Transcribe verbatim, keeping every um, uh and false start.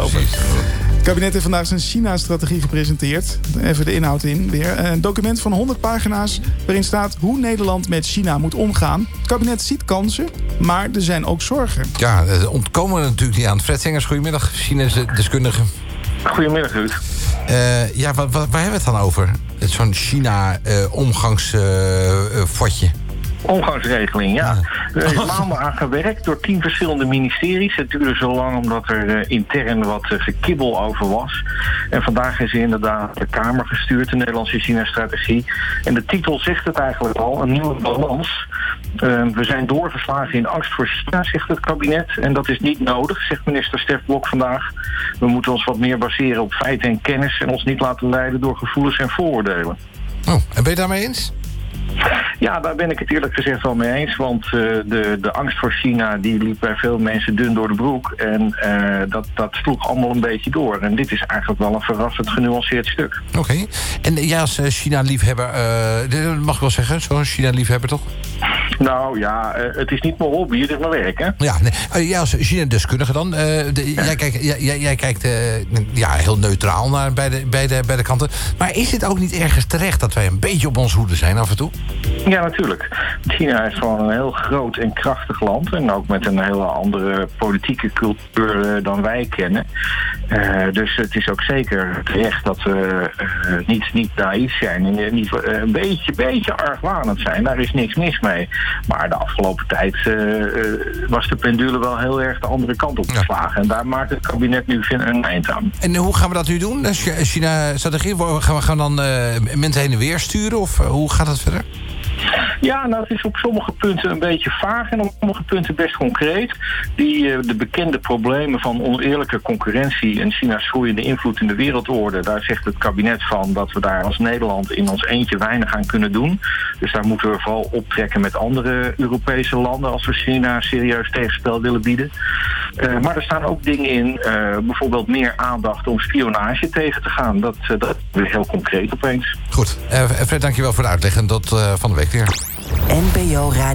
lopen. Het kabinet heeft vandaag zijn China-strategie gepresenteerd. Even de inhoud in weer. Een document van honderd pagina's waarin staat hoe Nederland met China moet omgaan. Het kabinet ziet kansen, maar er zijn ook zorgen. Ja, ontkomen we natuurlijk niet aan. Fred Sengers, goedemiddag, Chinese deskundige. Goedemiddag, Ruud. Uh, ja, wat, wat, waar hebben we het dan over? Zo'n China-omgangsfotje. Uh, uh, Omgangsregeling, ja. Er is maanden aan gewerkt door tien verschillende ministeries. Het duurde zo lang omdat er uh, intern wat uh, gekibbel over was. En vandaag is er inderdaad de Kamer gestuurd, de Nederlandse China-strategie. En de titel zegt het eigenlijk al, een nieuwe balans. Uh, we zijn doorgeslagen in angst voor China, zegt het kabinet. En dat is niet nodig, zegt minister Stef Blok vandaag. We moeten ons wat meer baseren op feiten en kennis en ons niet laten leiden door gevoelens en vooroordelen. Oh, en ben je daarmee eens? Ja, daar ben ik het eerlijk gezegd wel mee eens. Want uh, de, de angst voor China die liep bij veel mensen dun door de broek. En uh, dat, dat sloeg allemaal een beetje door. En dit is eigenlijk wel een verrassend genuanceerd stuk. Oké. Okay. En ja, als China-liefhebber, uh, dat mag ik wel zeggen, zo'n China-liefhebber toch? Nou ja, uh, het is niet mijn hobby, het is mijn werk, hè? Ja, nee, uh, ja als China-deskundige dan. Uh, de, ja. Jij kijkt, jij, jij kijkt uh, ja, heel neutraal naar bij de, bij, de, bij de kanten. Maar is het ook niet ergens terecht dat wij een beetje op ons hoede zijn af en toe? Ja, natuurlijk. China is gewoon een heel groot en krachtig land. En ook met een hele andere politieke cultuur uh, dan wij kennen. Uh, dus het is ook zeker terecht dat we uh, niet, niet naïef zijn. En niet, uh, een beetje, beetje argwanend zijn. Daar is niks mis mee. Maar de afgelopen tijd uh, uh, was de pendule wel heel erg de andere kant op geslagen. Ja. En daar maakt het kabinet nu een eind aan. En hoe gaan we dat nu doen? China-strategie? Gaan we gaan dan uh, mensen heen en weer sturen? Of uh, hoe gaat dat verder? Ja, nou, het is op sommige punten een beetje vaag en op sommige punten best concreet. Die, uh, de bekende problemen van oneerlijke concurrentie en China's groeiende invloed in de wereldorde, daar zegt het kabinet van dat we daar als Nederland in ons eentje weinig aan kunnen doen. Dus daar moeten we vooral optrekken met andere Europese landen als we China serieus tegenspel willen bieden. Uh, maar er staan ook dingen in, uh, bijvoorbeeld meer aandacht om spionage tegen te gaan. Dat, uh, dat is heel concreet opeens. Goed. Uh, Fred, dankjewel voor de uitleg en tot uh, van de week weer. N P O Radio.